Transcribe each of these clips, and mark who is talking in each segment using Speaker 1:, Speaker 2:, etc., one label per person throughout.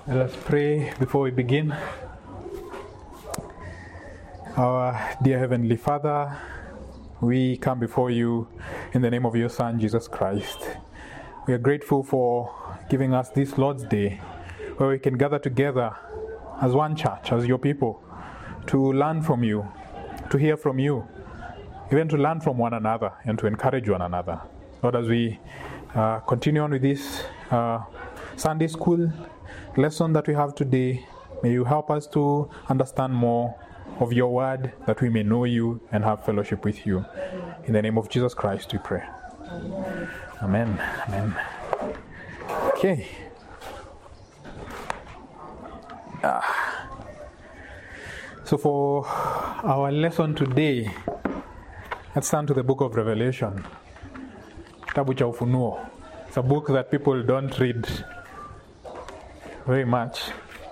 Speaker 1: Let us pray before we begin. Our dear Heavenly Father, we come before you in the name of your Son, Jesus Christ. We are grateful for giving us this Lord's Day, where we can gather together as one church, as your people, to learn from you, to hear from you, even to learn from one another and to encourage one another. Lord, as we continue on with this Sunday school lesson that we have today, may you help us to understand more of your word, that we may know you and have fellowship with you. In the name of Jesus Christ we pray. Amen. Amen. Okay. So for our lesson today, let's turn to the book of Revelation. Kitabu cha Ufunuo. It's a book that people don't read very much.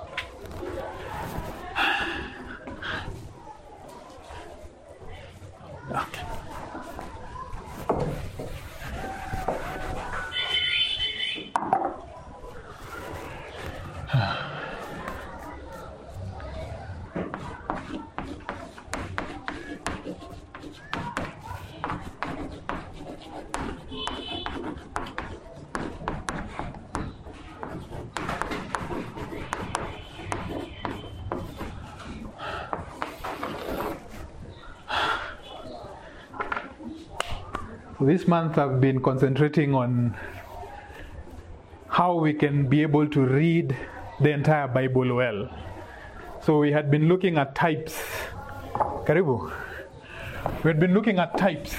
Speaker 1: Okay. This month I've been concentrating on how we can be able to read the entire Bible well. So we had been looking at types. Karibu. We had been looking at types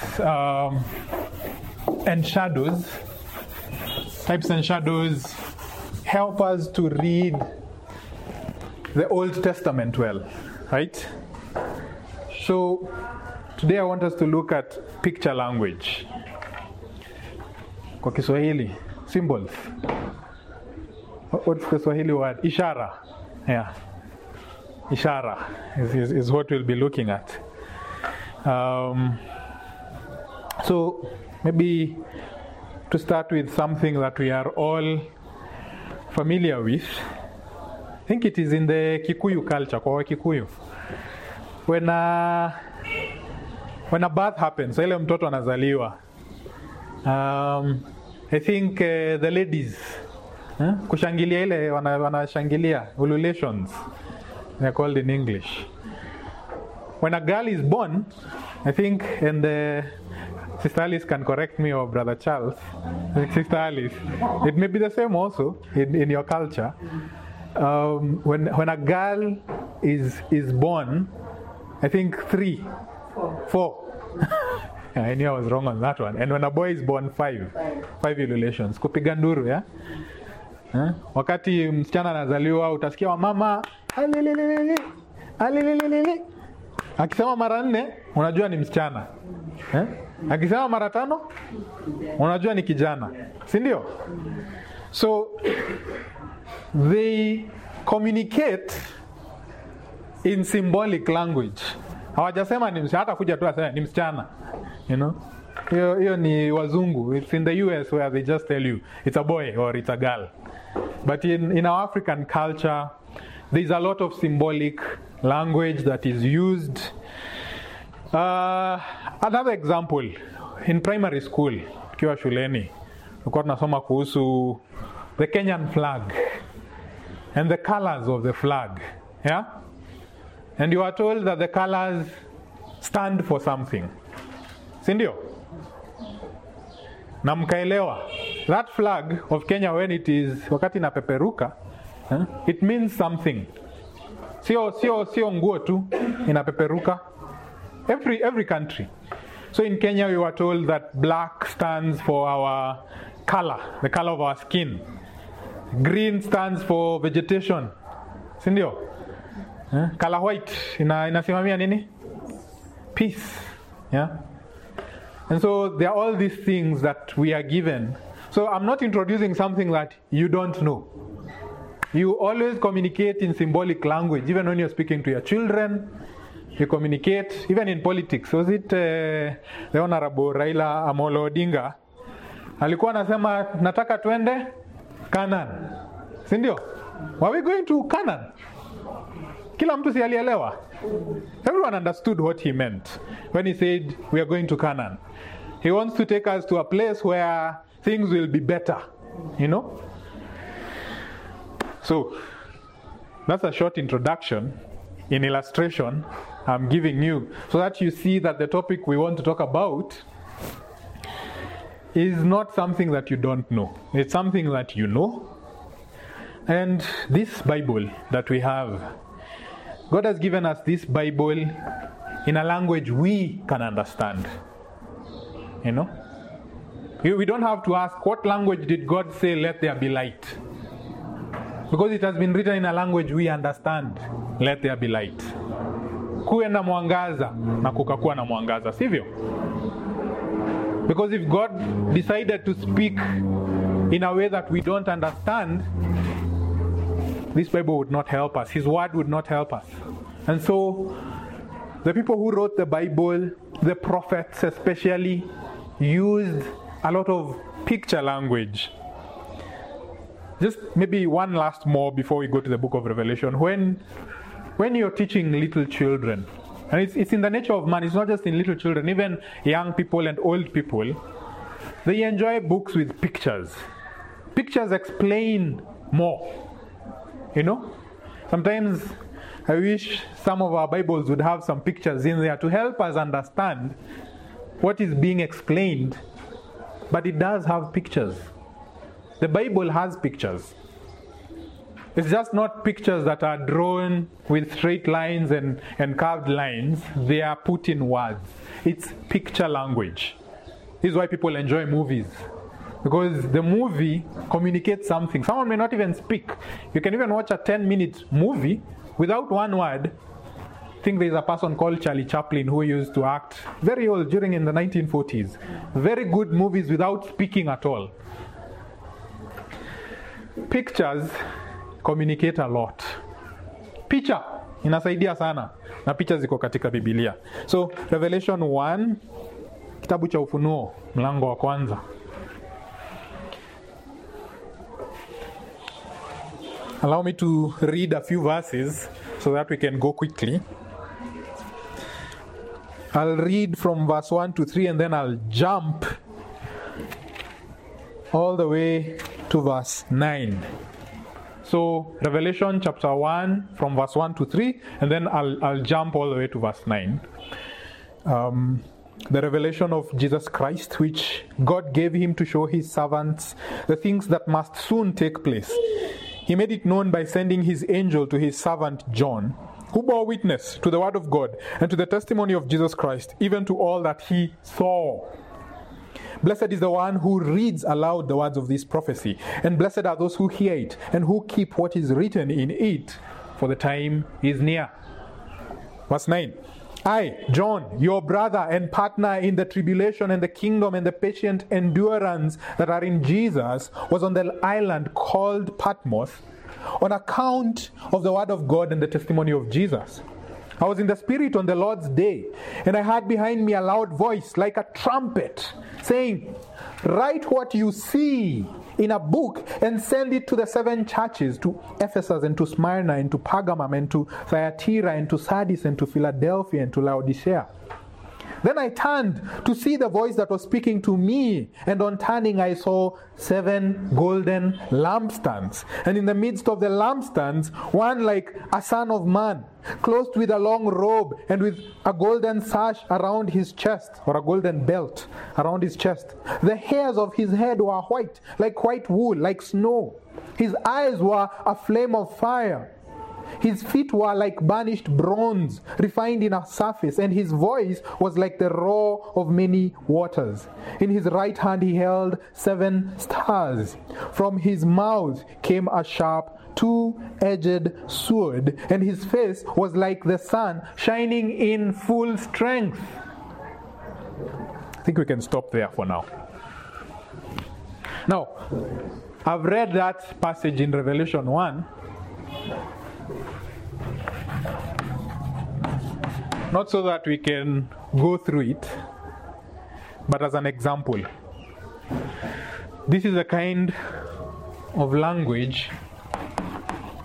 Speaker 1: and shadows. Types and shadows help us to read the Old Testament well, right? So today I want us to look at picture language. Kwa Kiswahili, symbols. What's the Swahili word? Ishara. Yeah. Ishara is what we'll be looking at. So maybe to start with something that we are all familiar with. I think it is in the Kikuyu culture, kwa Kikuyu. When a birth happens, ile mtoto anazaliwa, I think the ladies kushangilia ile wanashangilia ululations, they're called in English. When a girl is born, I think, and Sister Alice can correct me, or Brother Charles, Sister Alice, it may be the same also in your culture. When a girl is born, I think 4. I knew I was wrong on that one. And when a boy is born, 5 ululations. Kupiga nduru, yeah? Wakati msichana anazaliwa utasikia mama alililili alililili. Akisema mara 4 unajua ni msichana. Akisema mara 5 unajua ni kijana. Si ndio? So they communicate in symbolic language. Hawajasema ni msichana, hata kuja tu asema ni msichana. You know? Hiyo ni wazungu. It's in the US where they just tell you it's a boy or it's a girl. But in our African culture, there's a lot of symbolic language that is used. Another example, in primary school, tukiwa shuleni, tulikuwa tunasoma kuhusu the Kenyan flag and the colors of the flag. Yeah? And you are told that the colors stand for something. Sindio? Na mkaelewa. That flag of Kenya, when it is wakati inapeperuka, it means something. Sio nguo tu inapeperuka. Every country. So in Kenya we were told that black stands for our color, the color of our skin. Green stands for vegetation. Sindio? Color white inasimamia nini? Peace. Yeah? And so there are all these things that we are given. So I'm not introducing something that you don't know. You always communicate in symbolic language, even when you're speaking to your children. You communicate, even in politics. Was it the Honorable Raila Amolo Odinga? Alikuwa anasema nataka twende Canaan. Si ndio? Were we going to Canaan? Kila mtu si alielewa? Everyone understood what he meant when he said we are going to Canaan. He wants to take us to a place where things will be better, you know? So, that's a short introduction in illustration I'm giving you so that you see that the topic we want to talk about is not something that you don't know. It's something that you know. And this Bible that we have, God has given us this Bible in a language we can understand. You know? We don't have to ask, what language did God say, let there be light? Because it has been written in a language we understand. Let there be light. Kuwe na mwangaza na kukakuwa na mwangaza, sivyo? Because if God decided to speak in a way that we don't understand, this Bible would not help us. His word would not help us. And so, the people who wrote the Bible, the prophets especially, used a lot of picture language. Just maybe one last more before we go to the book of Revelation. When you're teaching little children, and it's in the nature of man, it's not just in little children, even young people and old people, they enjoy books with pictures. Pictures explain more. You know? Sometimes I wish some of our Bibles would have some pictures in there to help us understand what is being explained, but it does have pictures. The Bible has pictures. It's just not pictures that are drawn with straight lines and curved lines. They are put in words. It's picture language. This is why people enjoy movies. Because the movie communicates something. Someone may not even speak. You can even watch a 10-minute movie without one word. I think there's a person called Charlie Chaplin who used to act very old during in the 1940s. Very good movies without speaking at all. Pictures communicate a lot. Picha inasaidia sana, na picha ziko katika Biblia. So Revelation 1, kitabu cha Ufunuo, mlango wa kwanza. Allow me to read a few verses so that we can go quickly. I'll read from verse 1 to 3 and then I'll jump all the way to verse 9. So, Revelation chapter 1 from verse 1 to 3, and then I'll jump all the way to verse 9. The revelation of Jesus Christ, which God gave him to show his servants the things that must soon take place. He made it known by sending his angel to his servant John, who bore witness to the word of God and to the testimony of Jesus Christ, even to all that he saw. Blessed is the one who reads aloud the words of this prophecy, and blessed are those who hear it and who keep what is written in it, for the time is near. Verse 9. I, John, your brother and partner in the tribulation and the kingdom and the patient endurance that are in Jesus, was on the island called Patmos on account of the word of God and the testimony of Jesus. I was in the Spirit on the Lord's day, and I heard behind me a loud voice like a trumpet, saying, write what you see in a book and send it to the 7 churches, to Ephesus and to Smyrna and to Pergamum and to Thyatira and to Sardis and to Philadelphia and to Laodicea. Then I turned to see the voice that was speaking to me, and on turning I saw 7 golden lampstands, and in the midst of the lampstands one like a son of man, clothed with a long robe and with a golden sash around his chest, or a golden belt around his chest. The hairs of his head were white, like white wool, like snow. His eyes were a flame of fire. His feet were like burnished bronze, refined in a surface, and his voice was like the roar of many waters. In his right hand he held 7 stars. From his mouth came a sharp, 2-edged sword, and his face was like the sun, shining in full strength. I think we can stop there for now. Now, I've read that passage in Revelation 1. Not so that we can go through it, but as an example. This is a kind of language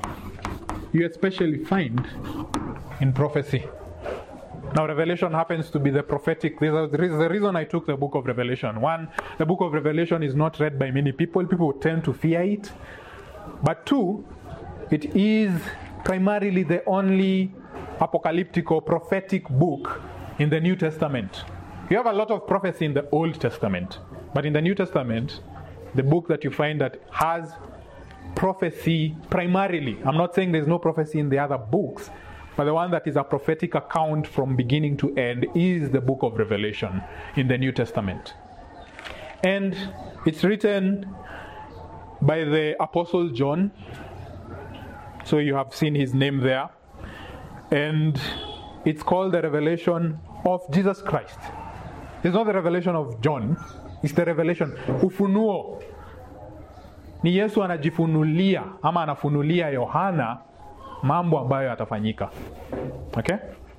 Speaker 1: you especially find in prophecy. Now, Revelation happens to be the prophetic. This is the reason I took the book of Revelation. One, the book of Revelation is not read by many people. People tend to fear it. But two, it is primarily the only apocalyptic or prophetic book in the New Testament. You have a lot of prophecy in the Old Testament. But in the New Testament, the book that you find that has prophecy primarily, I'm not saying there's no prophecy in the other books, but the one that is a prophetic account from beginning to end is the book of Revelation in the New Testament. And it's written by the Apostle John. So you have seen his name there. And it's called the revelation of Jesus Christ. It's not the revelation of John. It's the revelation. Ufunuo. Ni Yesu anajifunulia ama anafunulia Yohana mambo ambayo yatafanyika. Okay?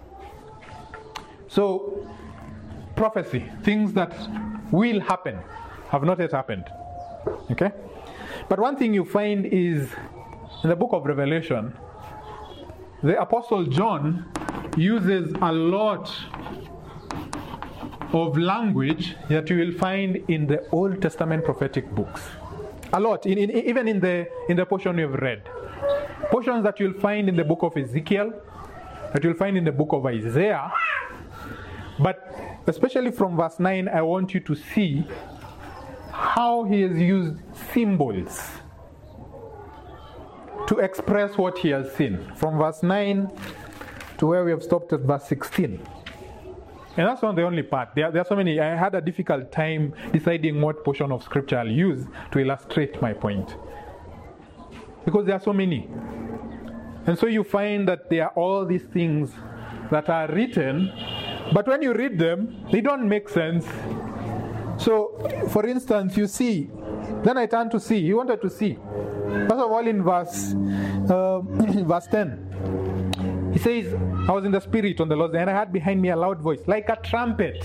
Speaker 1: So, prophecy, things that will happen, have not yet happened. Okay? But one thing you find is, in the book of Revelation, the Apostle John uses a lot of language that you will find in the Old Testament prophetic books. A lot, even in the portion you've read. Portions that you'll find in the book of Ezekiel, that you'll find in the book of Isaiah. But especially from verse 9, I want you to see how he has used symbols to express what he has seen. From verse 9 to where we have stopped at verse 16. And that's not the only part. There are so many. I had a difficult time deciding what portion of scripture I'll use to illustrate my point. Because there are so many. And so you find that there are all these things that are written, but when you read them, they don't make sense. So, for instance, you see, then I turn to see. You wanted to see. First of all, in verse 10, he says, I was in the Spirit on the Lord's day, and I heard behind me a loud voice, like a trumpet.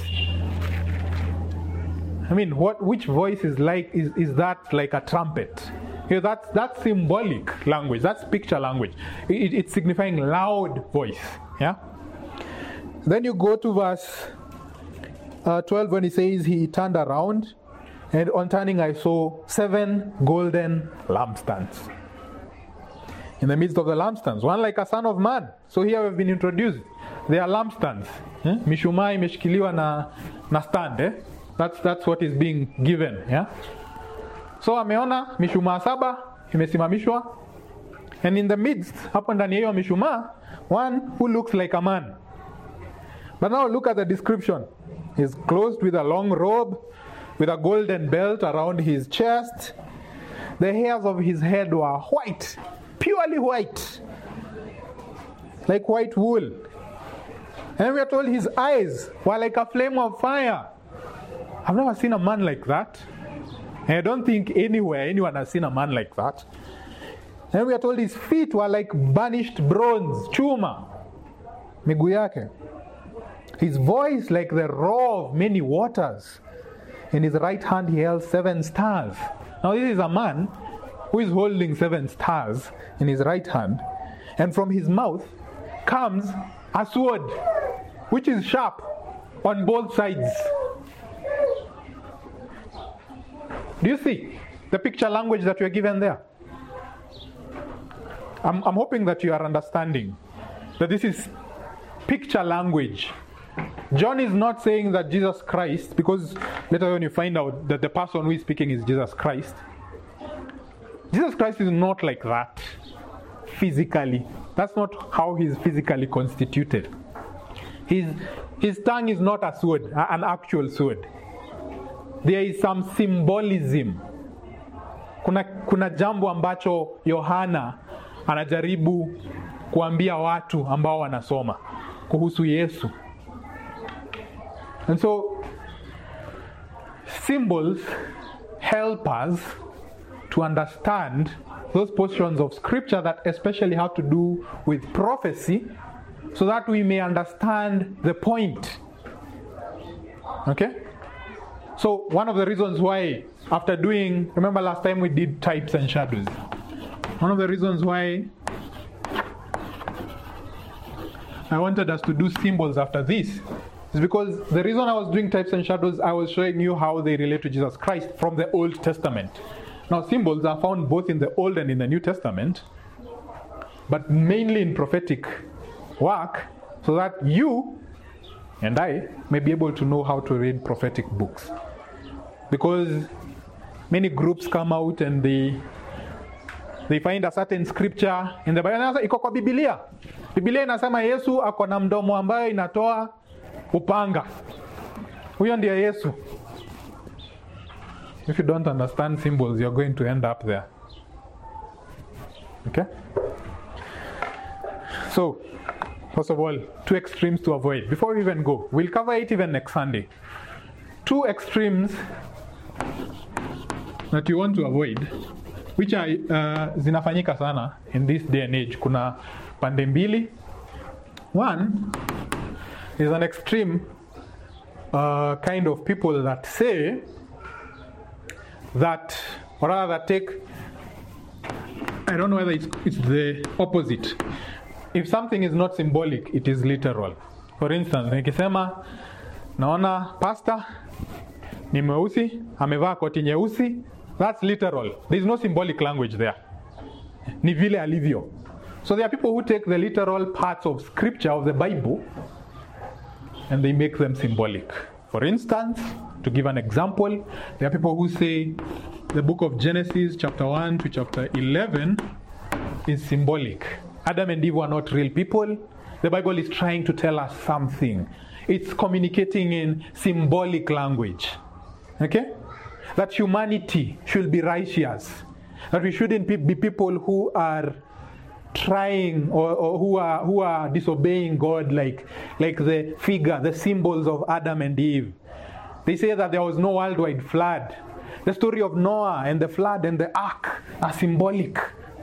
Speaker 1: I mean, which voice is that like a trumpet? You know, that's symbolic language. That's picture language. It's signifying loud voice. Yeah. Then you go to verse 12 when he says he turned around, and on turning I saw 7 golden lampstands. In the midst of the lampstands, one like a son of man. So here we've been introduced. They are lampstands. Mishumaa imeshikiliwa na stand. That's what is being given. Yeah. So ameona mishumaa 7 imesimamishwa, and in the midst, hapo ndani hiyo mishumaa, one who looks like a man. But now look at the description. He's clothed with a long robe, with a golden belt around his chest. The hairs of his head were white, purely white, like white wool. And we are told his eyes were like a flame of fire. I've never seen a man like that. And I don't think anywhere anyone has seen a man like that. And we are told his feet were like burnished bronze, chuma, miguu yake. His voice like the roar of many waters. In his right hand he held 7 stars. Now this is a man who is holding 7 stars in his right hand. And from his mouth comes a sword, which is sharp on both sides. Do you see the picture language that we are given there? I'm hoping that you are understanding that this is picture language. John is not saying that Jesus Christ, because later when you find out that the person who is speaking is Jesus Christ. Jesus Christ is not like that physically. That's not how he is physically constituted. His tongue is not a sword, an actual sword. There is some symbolism. Kuna jambo ambacho Yohana anajaribu kuambia watu ambao wanasoma kuhusu Yesu. And so symbols help us to understand those portions of scripture that especially have to do with prophecy, so that we may understand the point. Okay? So one of the reasons why, after remember last time we did types and shadows. One of the reasons why I wanted us to do symbols after this is because the reason I was doing types and shadows, I was showing you how they relate to Jesus Christ from the Old Testament. Now, symbols are found both in the Old and in the New Testament, but mainly in prophetic work, so that you and I may be able to know how to read prophetic books. Because many groups come out and they find a certain scripture in the Bible. Iko kwa Biblia. Biblia inasema Yesu ako na mdomo ambayo inatoa upanga. Huyo ndiye Yesu. If you don't understand symbols, you're going to end up there. Okay? So, first of all, two extremes to avoid. Before we even go, we'll cover it even next Sunday. Two extremes that you want to avoid, which are zinafanyika sana in this day and age. Kuna pande mbili. One is an extreme kind of people that say that, or rather that take, I don't know whether it's the opposite. If something is not symbolic, it is literal. For instance, nikisema naona pastor ni mweusi, amevaa koti nyeusi, that's literal. There is no symbolic language there. Ni vile alivyo. So there are people who take the literal parts of scripture of the Bible and they make them symbolic. For instance, to give an example, there are people who say the book of Genesis chapter 1 to chapter 11 is symbolic. Adam and Eve were not real people. The Bible is trying to tell us something. It's communicating in symbolic language. Okay? That humanity should be righteous. That we shouldn't be people who are trying or who are disobeying God like the figure, the symbols of Adam and Eve. They say that there was no worldwide flood. The story of Noah and the flood and the ark are symbolic.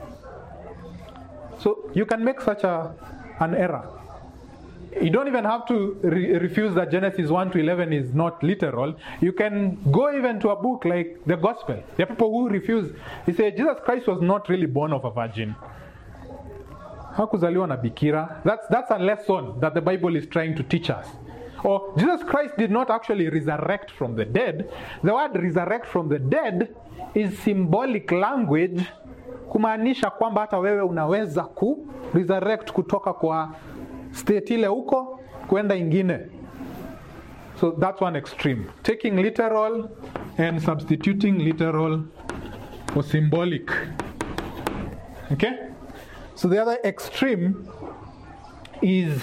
Speaker 1: So you can make such an error. You don't even have to refuse that Genesis 1 to 11 is not literal. You can go even to a book like the Gospel. There are people who refuse. They say Jesus Christ was not really born of a virgin. Hakuzaliwa na bikira. That's a lesson that the Bible is trying to teach us. Or Jesus Christ did not actually resurrect from the dead. The word resurrect from the dead is symbolic language, kumaanisha kwamba hata wewe unaweza resurrect kutoka kwa state ile huko kwenda ingine. So that's one extreme. Taking literal and substituting literal for symbolic. Okay? So the other extreme is,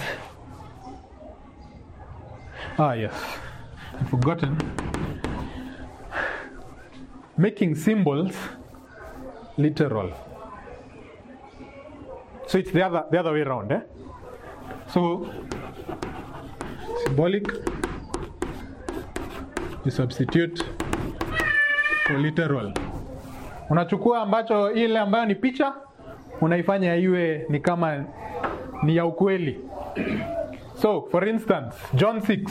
Speaker 1: yes, I've forgotten, making symbols literal. So it's the other way around, eh? So symbolic, you substitute for literal. Unachukua ambacho ile ambayo ni picha, unaifanya iwe ni kama ni ya ukweli. So, for instance, John 6.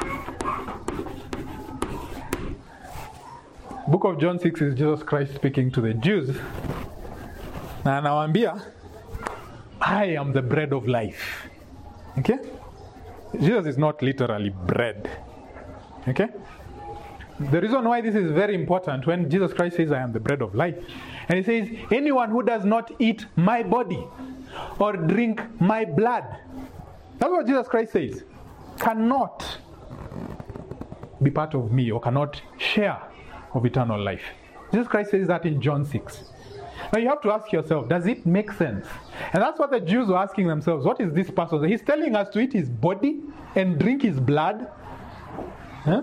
Speaker 1: Book of John 6 is Jesus Christ speaking to the Jews. Na anawaambia, I am the bread of life. Okay? Jesus is not literally bread. Okay? The reason why this is very important, when Jesus Christ says, I am the bread of life, and he says, anyone who does not eat my body or drink my blood, that's what Jesus Christ says, cannot be part of me or cannot share of eternal life. Jesus Christ says that in John 6. Now you have to ask yourself, does it make sense? And that's what the Jews were asking themselves. What is this person? He's telling us to eat his body and drink his blood. Huh?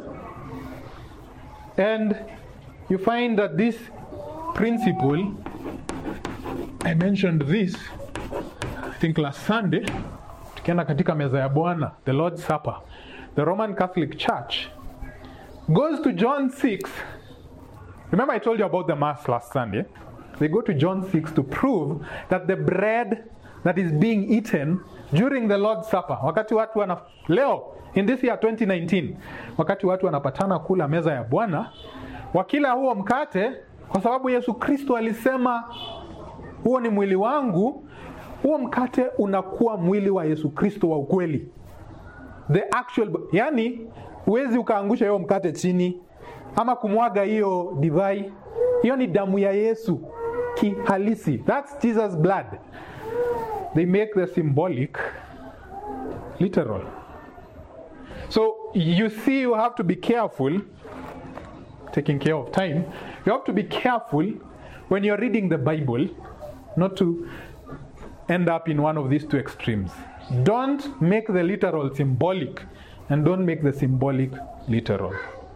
Speaker 1: And you find that this principle, I mentioned this, I think last Sunday, tukienda katika meza ya Bwana, the Lord's Supper, the Roman Catholic Church goes to John 6. Remember I told you about the Mass last Sunday? They go to John 6 to prove that the bread that is being eaten during the Lord's Supper, wakati watu leo, in this year 2019, wakati watu wanapatana kula meza ya Bwana, wakila huo mkate, kwa sababu Yesu Kristo alisema, huo ni mwili wangu, huo mkate unakuwa mwili wa Yesu Kristo wa ukweli. The actual, yani huwezi ukaangusha hiyo mkate chini ama kumwaga hiyo divai. Hiyo ni damu ya Yesu kihalisi. That's Jesus' blood. They make the symbolic literal. So you see, you have to be careful, taking care of time. You have to be careful when you're reading the Bible not to end up in one of these two extremes. Don't make the literal symbolic, and don't make the symbolic literal.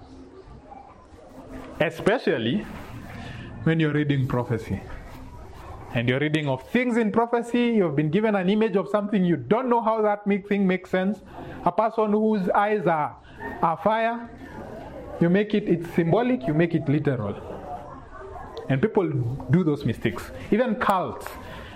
Speaker 1: Especially when you're reading prophecy. And you're reading of things in prophecy, you've been given an image of something, you don't know how that thing makes sense. A person whose eyes are fire, you make it's symbolic, you make it literal. And people do those mistakes. Even cults.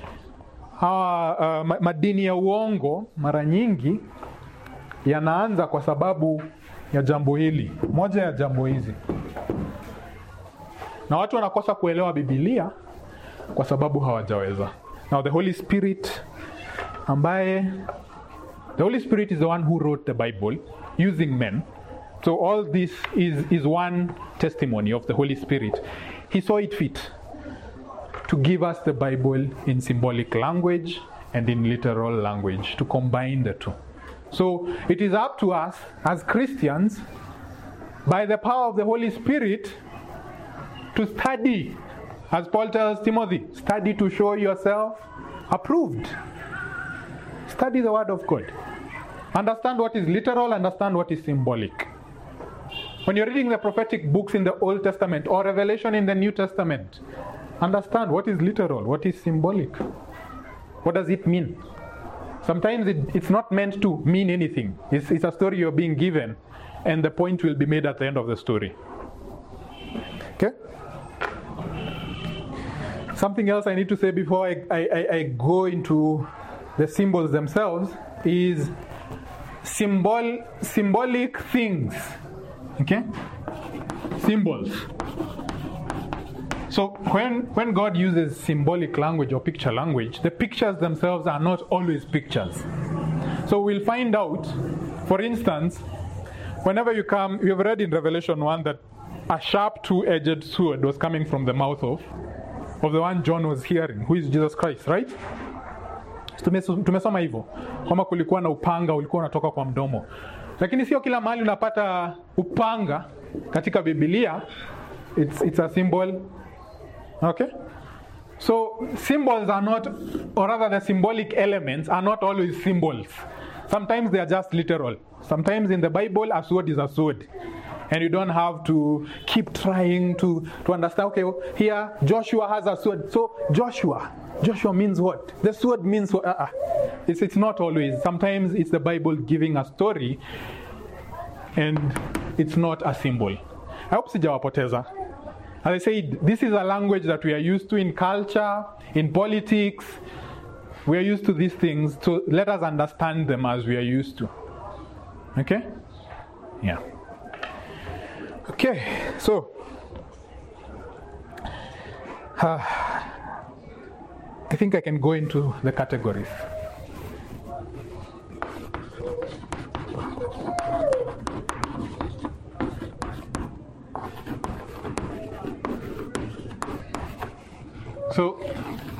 Speaker 1: Madini ya uongo mara nyingi yanaanza kwa sababu ya jambo hili. Moja ya jambo hizi. Na watu wanakosa kuelewa Biblia kwa sababu hawajaweza. Now the Holy Spirit is the one who wrote the Bible using men. So all this is one testimony of the Holy Spirit. He saw it fit to give us the Bible in symbolic language and in literal language, to combine the two. So it is up to us as Christians, by the power of the Holy Spirit, to study. As Paul tells Timothy, study to show yourself approved. Study the Word of God. Understand what is literal, understand what is symbolic. When you're reading the prophetic books in the Old Testament or Revelation in the New Testament, understand what is literal, what is symbolic. What does it mean? Sometimes it's not meant to mean anything. It's a story you're being given, and the point will be made at the end of the story. Okay? Something else I need to say before I go into the symbols themselves is symbolic things. Okay? Symbols. So when God uses symbolic language or picture language, the pictures themselves are not always pictures. So we'll find out, for instance, whenever you've read in Revelation 1 that a sharp two-edged sword was coming from the mouth of the one John was hearing, who is Jesus Christ, right? Tumesoma hivyo kama kulikuwa na upanga ulikuwa unatoka kwa mdomo. Lakini sio kila mahali unapata upanga katika Biblia. It's a symbol. Okay? So symbols are not, or rather the symbolic elements are not always symbols. Sometimes they are just literal. Sometimes in the Bible a sword is a sword. And you don't have to keep trying to understand, okay, here Joshua has a sword. So Joshua means what? The sword means what? It's not always. Sometimes it's the Bible giving a story and it's not a symbol. I hope sijawapoteza. As I said, this is a language that we are used to in culture, in politics. We are used to these things, so let us understand them as we are used to. Okay? Yeah. Okay, so I think I can go into the categories. So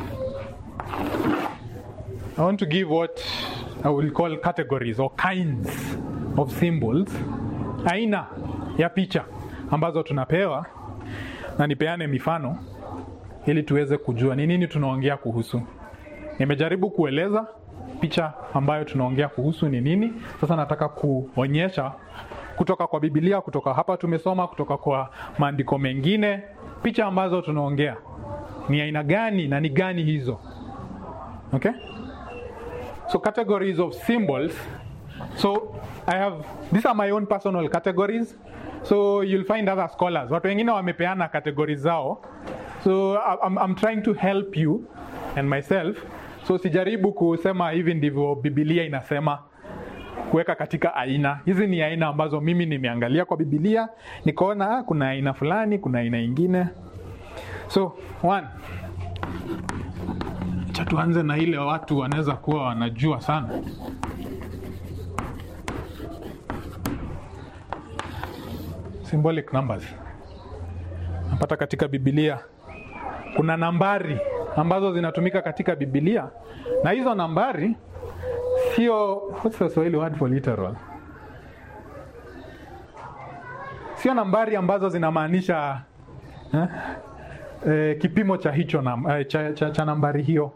Speaker 1: I want to give what I will call categories or kinds of symbols. Aina ya picha ambazo tunapewa, na nipeane mifano ili tuweze kujua ni nini tunaongea kuhusu. Nimejaribu kueleza picha ambayo tunaongea kuhusu ni nini. Sasa nataka kuonyesha kutoka kwa Biblia, kutoka hapa tumesoma, kutoka kwa maandiko mengine, picha ambazo tunaongea ni aina gani na ni gani hizo. Okay? So categories of symbols. So these are my own personal categories. So you'll find other scholars. Watu wengine wamepeana categories zao. So I'm trying to help you and myself. So sijaribu kusema hivi ndivyo Biblia inasema, kuweka katika aina. Hizi ni aina ambazo mimi nimeangalia kwa Biblia, nikaona kuna aina fulani, kuna aina nyingine. So, 1. Acha tuanze na ile watu wanaweza kuwa wanajua sana. Symbolic numbers. Napata katika Biblia kuna nambari ambazo zinatumika katika Biblia, na hizo nambari sio, what's the Swahili word for literal? Sio nambari ambazo zinamaanisha kipimo cha hicho cha nambari hiyo.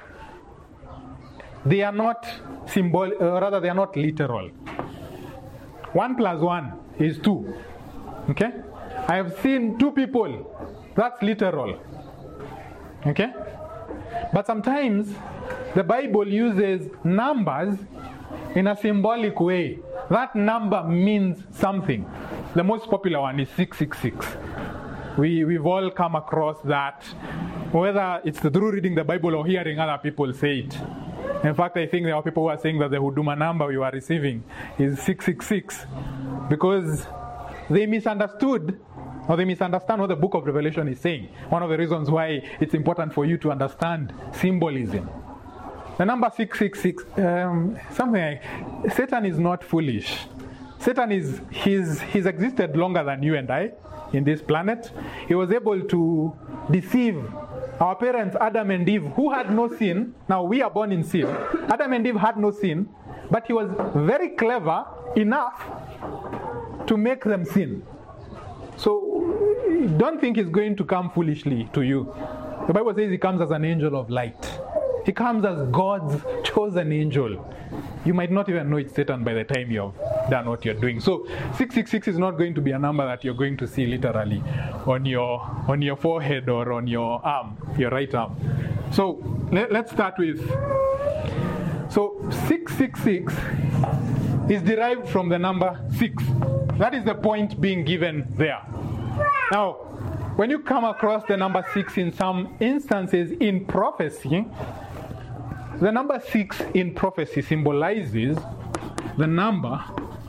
Speaker 1: They are not rather they are not literal. 1 plus 1 is 2. Okay? I have seen 2 people. That's literal. Okay? But sometimes the Bible uses numbers in a symbolic way. That number means something. The most popular one is 666. We've all come across that, whether it's through reading the Bible or hearing other people say it. In fact, I think there are people who are saying that the Huduma number we were receiving is 666 because they misunderstood or they misunderstand what the book of Revelation is saying. One of the reasons why it's important for you to understand symbolism. The number 666, something like, Satan is not foolish. Satan he's existed longer than you and I in this planet. He was able to deceive our parents, Adam and Eve, who had no sin. Now we are born in sin. Adam and Eve had no sin, but he was very clever enough to make them sin. So don't think he's going to come foolishly to you. The Bible says he comes as an angel of light. He comes as God's chosen angel. You might not even know it's Satan by the time you've done what you're doing. So 666 is not going to be a number that you're going to see literally on your forehead or on your arm, your right arm. So let's start with, so 666 is derived from the number 6. That is the point being given there. Now, when you come across the number 6 in some instances in prophecy, the number 6 in prophecy symbolizes the number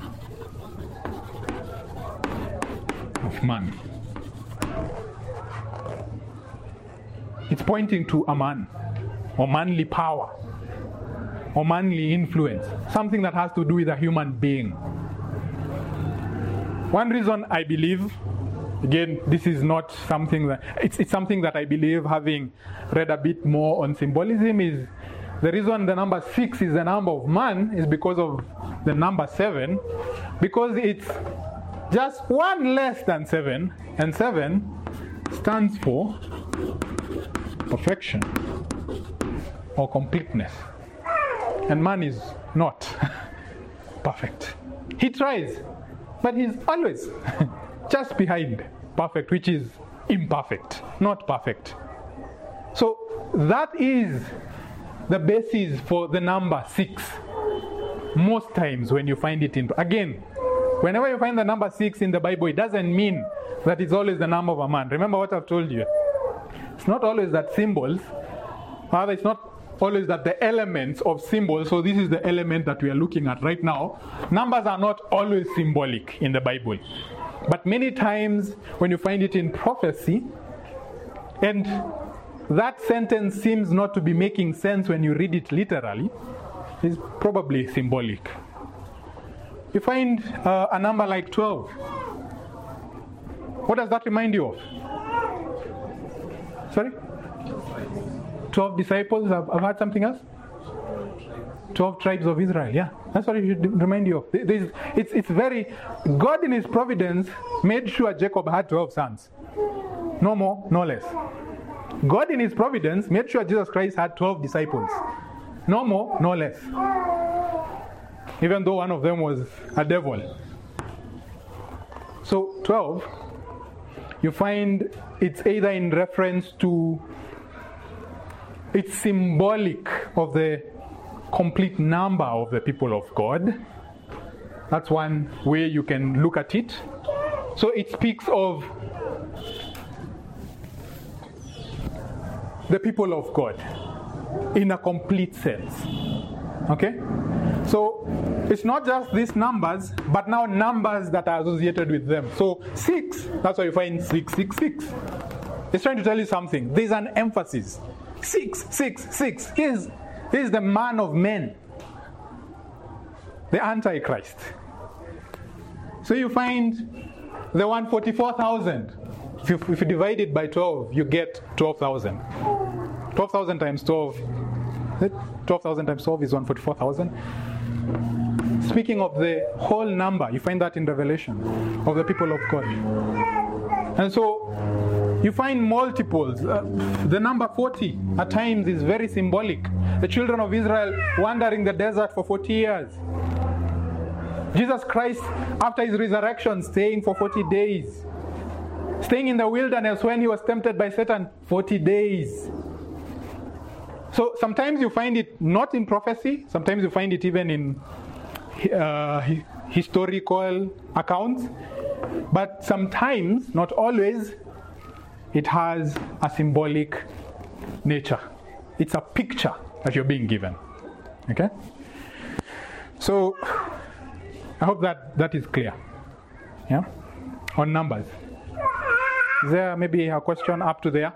Speaker 1: of man. It's pointing to a man, or manly power, or manly influence, something that has to do with a human being. One reason I believe, again, this is not something that, it's something that I believe, having read a bit more on symbolism, is the reason the number 6 is the number of man is because of the number 7, because it's just one less than 7, and 7 stands for perfection or completeness. And man is not perfect. He tries, but he's always just behind perfect, which is imperfect, not perfect. So that is the basis for the number 6. Most times when you find it in, again, whenever you find the number 6 in the Bible, it doesn't mean that it's always the number of a man. Remember what I've told you. It's not always that symbols, rather it's not always that the elements of symbols, so this is the element that we are looking at right now. Numbers are not always symbolic in the Bible. But many times when you find it in prophecy, and that sentence seems not to be making sense when you read it literally, it's probably symbolic. You find a number like 12. What does that remind you of? Sorry? 12 disciples. I've heard something else? 12 tribes of Israel. Yeah, that's what it should remind you of. It's very, God in his providence made sure Jacob had 12 sons. No more, no less. God in his providence made sure Jesus Christ had 12 disciples. No more, no less. Even though one of them was a devil. So 12, you find it's either in reference to, it's symbolic of the complete number of the people of God. That's one way you can look at it. So it speaks of the people of God in a complete sense. Okay? So it's not just these numbers, but now numbers that are associated with them. So 6, that's why you find 666. It's trying to tell you something. There's an emphasis. 666. He's the man of men, the Antichrist. So you find the 144,000. If you divide it by 12, you get 12,000. 12,000 times 12. 12,000 times 12 is 144,000. Speaking of the whole number, you find that in Revelation of the people of God. And so you find multiples. The number 40 at times is very symbolic. The children of Israel wandering the desert for 40 years. Jesus Christ, after his resurrection, staying for 40 days. Staying in the wilderness when he was tempted by Satan, 40 days. So sometimes you find it not in prophecy, sometimes you find it even in historical accounts, but sometimes, not always, it has a symbolic nature. It's a picture that you're being given. Okay? So, I hope that is clear. Yeah? On numbers. Is there maybe a question up to there?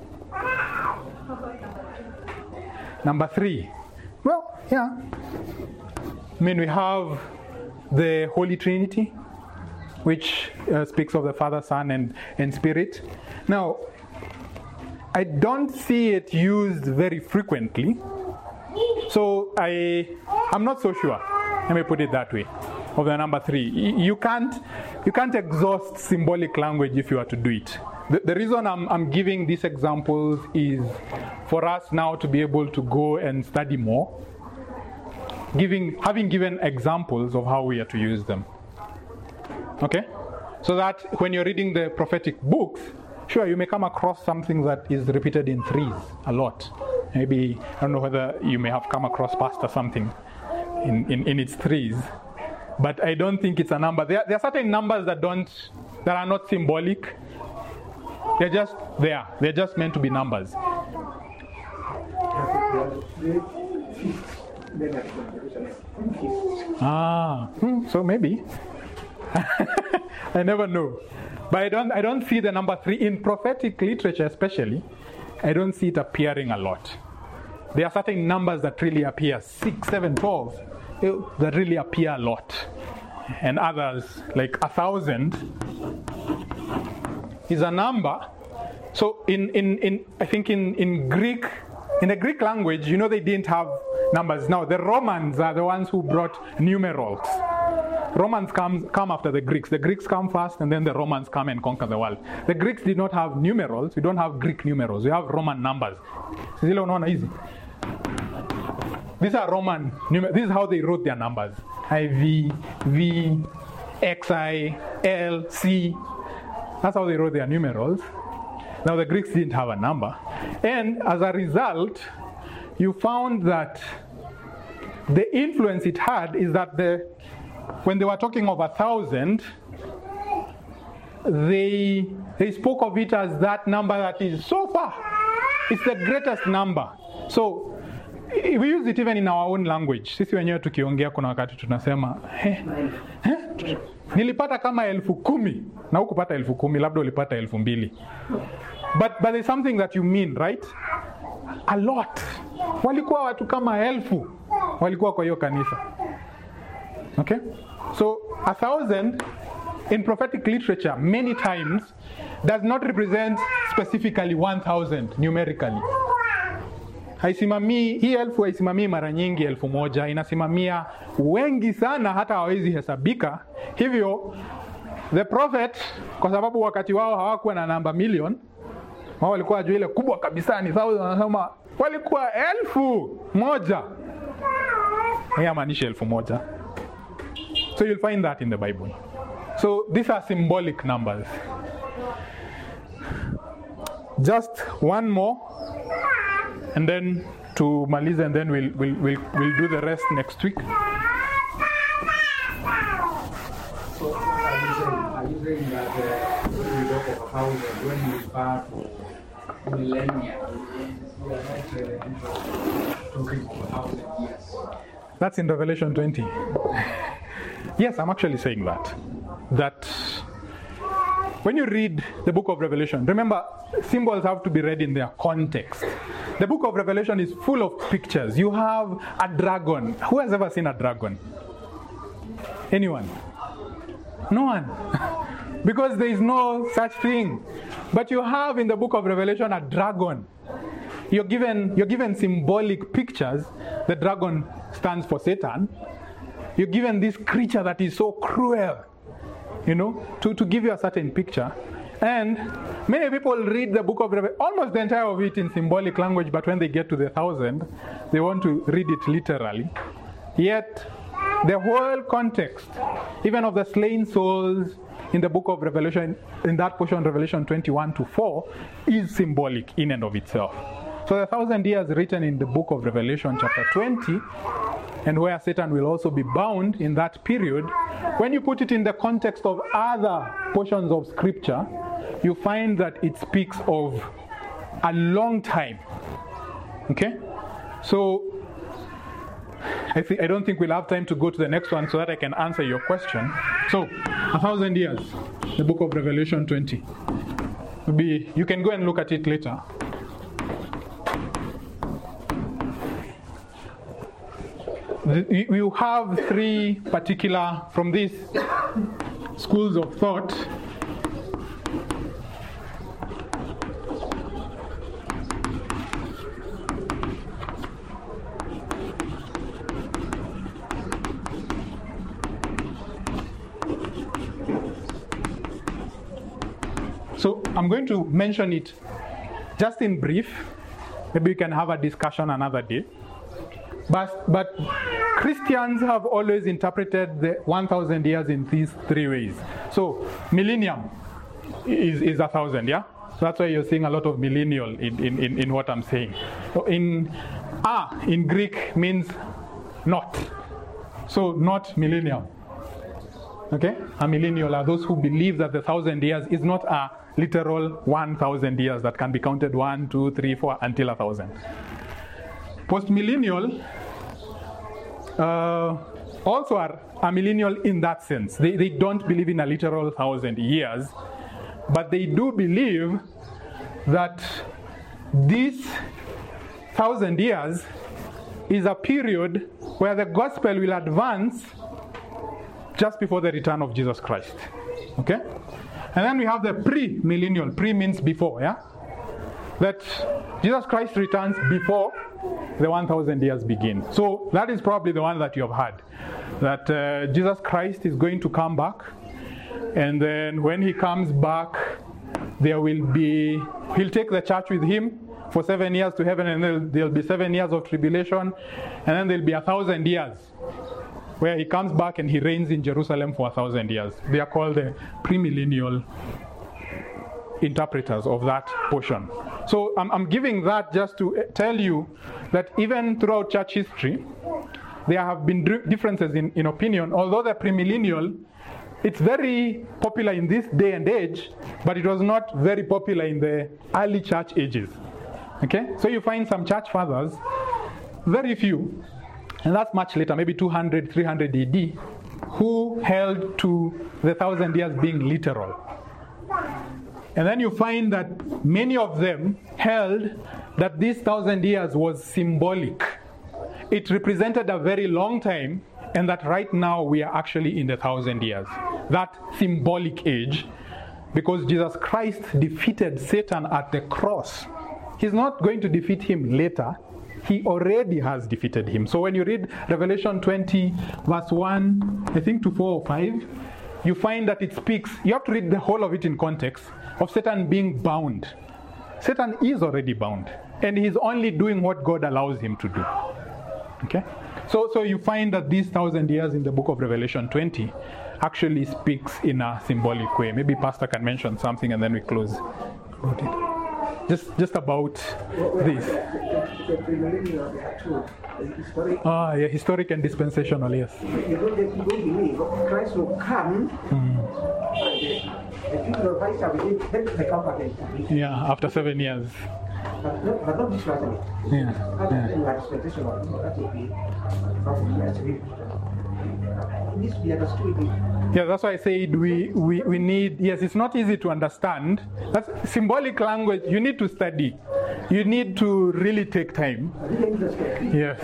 Speaker 1: Number 3. Well, yeah. I mean, we have the Holy Trinity, which speaks of the Father, Son, and Spirit. Now, I don't see it used very frequently, so I'm not so sure. Let me put it that way. Of the number 3, you can't exhaust symbolic language if you are to do it. The reason I'm giving these examples is for us now to be able to go and study more, having given examples of how we are to use them. Okay? So that when you're reading the prophetic books, sure, you may come across something that is repeated in 3s a lot. Maybe, I don't know whether you may have come across past or something in its 3s. But I don't think it's a number. There are certain numbers that are not symbolic. They're just there. They're just meant to be numbers. So maybe. I never know. But I don't see the number 3 in prophetic literature, especially. I don't see it appearing a lot. There are certain numbers that really appear, 6, 7, 12, that really appear a lot. And others, like 1,000, is a number. So I think in Greek, in the Greek language, they didn't have numbers. Now the Romans are the ones who brought numerals. Romans come after the Greeks. The Greeks come first, and then the Romans come and conquer the world. The Greeks did not have numerals. We don't have Greek numerals. We have Roman numbers. These are Roman numerals. This is how they wrote their numbers. IV, V, XI, L, C. That's how they wrote their numerals. Now the Greeks didn't have a number. And as a result, you found that the influence it had is that when they were talking of 1,000, they spoke of it as that number that is so far. It's the greatest number. So we use it even in our own language. Sisi wenyewe tukiongea kuna wakati tunasema nilipata kama 10,000 na hukupata 10,000, labda ulipata 2,000. But there's something that you mean, right? A lot. Walikuwa watu kama 1,000 walikuwa kwa hiyo kanisa. Okay? So 1,000 in prophetic literature many times does not represent specifically 1,000 numerically. Haisimamii hii 1,000 haisimamii mara nyingi 1,000, inasimamia wengi sana hata hawezi hesabika. Hivyo the prophet, kwa sababu wakati wao hawakuwa na namba million, wao walikuwa juu ile kubwa kabisa ni 1,000, wanasema walikuwa 1,000. Haya maanisha 1,000. So you'll find that in the Bible. So these are symbolic numbers. Just one more, and then to maliza, and then we'll do the rest next week.
Speaker 2: So are you saying that when we talk of 1,000, when we refer to millennia, we are not talking of 1,000 years?
Speaker 1: That's in Revelation 20. Yes, I'm actually saying that when you read the book of Revelation, remember, symbols have to be read in their context. The book of Revelation is full of pictures. You have a dragon. Who has ever seen a dragon? Anyone? No one. Because there is no such thing. But you have in the book of Revelation a dragon. You're given symbolic pictures. The dragon stands for Satan. You're given this creature that is so cruel, to give you a certain picture. And many people read the book of Revelation, almost the entire of it in symbolic language, but when they get to the 1000, they want to read it literally. Yet, the whole context, even of the slain souls in the book of Revelation, in that portion, Revelation 21-4, is symbolic in and of itself. So the 1000 years written in the book of Revelation chapter 20, and where Satan will also be bound in that period, when you put it in the context of other portions of scripture, you find that it speaks of a long time. Okay? So I don't think we'll have time to go to the next one so that I can answer your question. So, 1000 years, the book of Revelation 20. Maybe you can go and look at it later. You have three particular, from these schools of thought, so I'm going to mention it just in brief. Maybe we can have a discussion another day. But Christians have always interpreted the 1000 years in these three ways. So millennium is 1000, yeah? So that's why you're seeing a lot of millennial in what I'm saying. So in Greek means not. So not millennium. Okay? A millennial are those who believe that the 1000 years is not a literal 1000 years that can be counted 1, 2, 3, 4 until 1000. Post-millennial also are a millennial in that sense. They don't believe in a literal 1000 years, but they do believe that this 1000 years is a period where the gospel will advance just before the return of Jesus Christ. Okay? And then we have the pre-millennial. Pre means before, yeah? That Jesus Christ returns before the 1000 years begin. So that is probably the one that you have heard. That Jesus Christ is going to come back. And then when he comes back, he'll take the church with him for 7 years to heaven, and there'll be 7 years of tribulation. And then there'll be 1000 years where he comes back and he reigns in Jerusalem for 1000 years. They are called the premillennial interpreters of that portion. So I'm giving that just to tell you that even throughout church history, there have been differences in opinion. Although the premillennial, it's very popular in this day and age, but it was not very popular in the early church ages. Okay? So you find some church fathers, very few, and that's much later, maybe 200, 300 AD, who held to the 1000 years being literal. And then you find that many of them held that this 1000 years was symbolic. It represented a very long time, and that right now we are actually in the 1000 years. That symbolic age, because Jesus Christ defeated Satan at the cross. He's not going to defeat him later. He already has defeated him. So when you read Revelation 20, verse 1, I think to 4 or 5, you find that it speaks, you have to read the whole of it in context, of Satan being bound. Satan is already bound, and he's only doing what God allows him to do. Okay? So you find that these 1000 years in the book of Revelation 20 actually speaks in a symbolic way. Maybe Pastor can mention something and then we close. Just about this.
Speaker 3: The premillennial, there are two. Historic.
Speaker 1: Yeah, historic and dispensational, yes.
Speaker 3: You don't believe Christ will come and the people of Christ will take the company.
Speaker 1: Yeah, after 7 years.
Speaker 3: But not this right.
Speaker 1: Yeah.
Speaker 3: Other than your expectation of that will be probably as real. It needs to be understood.
Speaker 1: Yeah, that's why I said we need, yes, it's not easy to understand. That's symbolic language, you need to study. You need to really take time.
Speaker 3: Really interested.
Speaker 1: Yes.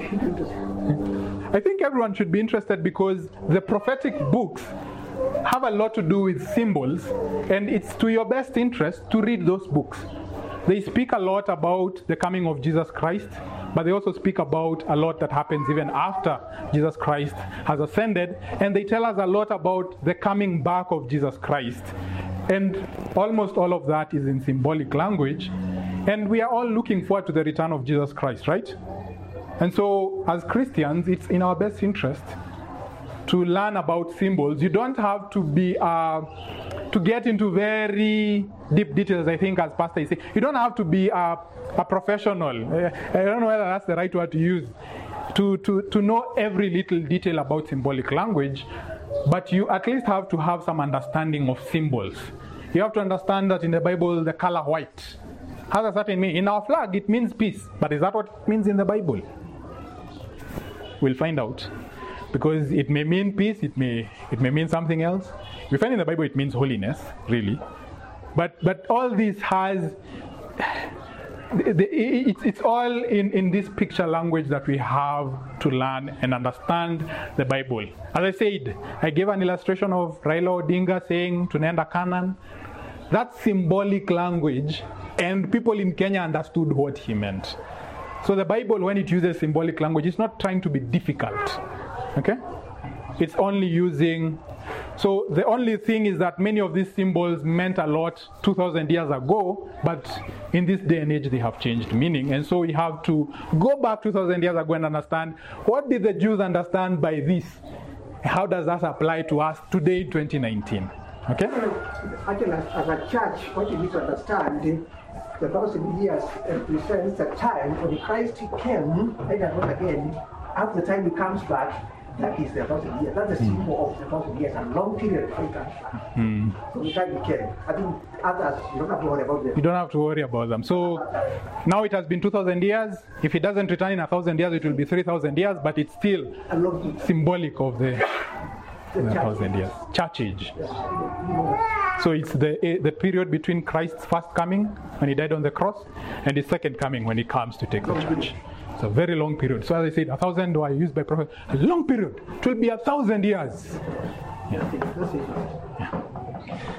Speaker 1: I think everyone should be interested because the prophetic books have a lot to do with symbols, and it's to your best interest to read those books. They speak a lot about the coming of Jesus Christ, but they also speak about a lot that happens even after Jesus Christ has ascended, and they tell us a lot about the coming back of Jesus Christ. And almost all of that is in symbolic language, and we are all looking forward to the return of Jesus Christ, right? And so, as Christians, it's in our best interest to learn about symbols. You don't have to be to get into very deep details, I think, as Pastor is saying. You don't have to be a professional. I don't know whether that's the right word to use, to know every little detail about symbolic language, but you at least have to have some understanding of symbols. You have to understand that in the Bible, the color white has a certain meaning. In our flag, it means peace, but is that what it means in the Bible? We'll find out. Because it may mean peace, it may mean something else. We find in the Bible it means holiness, really. But all this has, it's all in this picture language that we have to learn and understand the Bible. As I said, I gave an illustration of Raila Odinga saying Tunaenda Canaan. That's symbolic language, and people in Kenya understood what he meant. So the Bible, when it uses symbolic language, it's not trying to be difficult. Okay? It's only using, so the only thing is that many of these symbols meant a lot 2,000 years ago, but in this day and age they have changed meaning. And so we have to go back 2,000 years ago and understand, what did the Jews understand by this? How does that apply to us today, 2019? Okay?
Speaker 3: Actually, as a church, what you need to understand, the 1,000 years represents the time when Christ came, and not again, after the time he comes back. That is the 1,000 years. That's the symbol of the 1,000 years, a long period before he comes back. So the time he came. I think others, you don't have to worry about them.
Speaker 1: You don't have to worry about them. So now it has been 2,000 years. If it doesn't return in 1,000 years, it will be 3,000 years, but it's still symbolic of the 1,000 years. Church age. So it's the period between Christ's first coming, when he died on the cross, and his second coming, when he comes to take the church. It's a very long period. So as I said, 1,000 were used by prophet. A long period. It will be 1,000 years. Yeah.